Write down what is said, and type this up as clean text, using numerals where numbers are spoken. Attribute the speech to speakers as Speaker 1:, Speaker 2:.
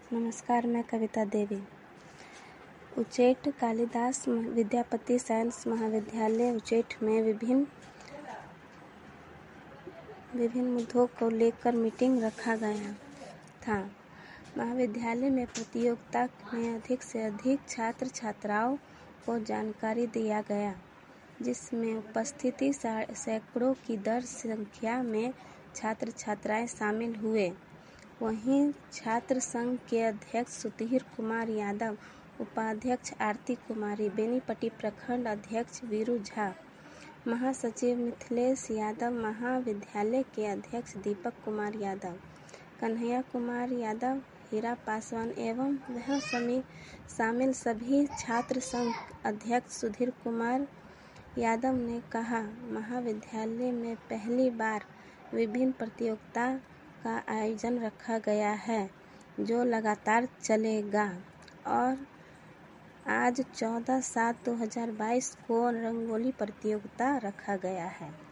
Speaker 1: नमस्कार, मैं कविता देवी। उचेठ कालिदास विद्यापति साइंस महाविद्यालय उचेठ में विभिन्न मुद्दों को लेकर मीटिंग रखा गया था। महाविद्यालय में प्रतियोगिता में अधिक से अधिक छात्र छात्राओं को जानकारी दिया गया, जिसमें उपस्थिति सैकड़ों की दर संख्या में छात्र छात्राएं शामिल हुए। वहीं छात्र संघ के अध्यक्ष सुधीर कुमार यादव, उपाध्यक्ष आरती कुमारी, बेनीपट्टी प्रखंड अध्यक्ष वीरू झा, महासचिव मिथिलेश यादव, महाविद्यालय के अध्यक्ष दीपक कुमार यादव, कन्हैया कुमार यादव, हीरा पासवान एवं वह शामिल सभी छात्र संघ अध्यक्ष सुधीर कुमार यादव ने कहा, महाविद्यालय में पहली बार विभिन्न प्रतियोगिता का आयोजन रखा गया है, जो लगातार चलेगा और आज 14/7/2022 को रंगोली प्रतियोगिता रखा गया है।